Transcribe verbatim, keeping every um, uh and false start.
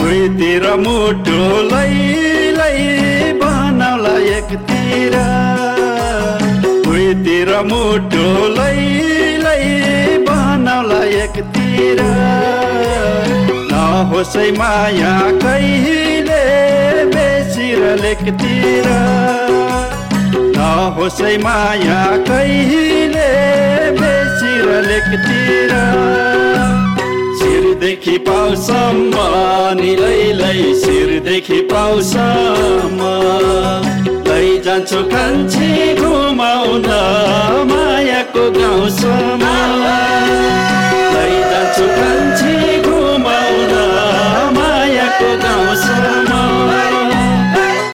भुइँतिर मुटु लै लै बनाउला एकतिर भुइँतिर मुटु लै लै बनाउला एकतिर नहोस् माया कहिले बेसिर लेकतिर नहोस् माया कहिले बेसिर लेकतिर शिरदेखि पाउसम्म नि लै लै शिरदेखि पाउसम्म लैजान्छु कान्छी घुमाउन मायाको गाउँसम्म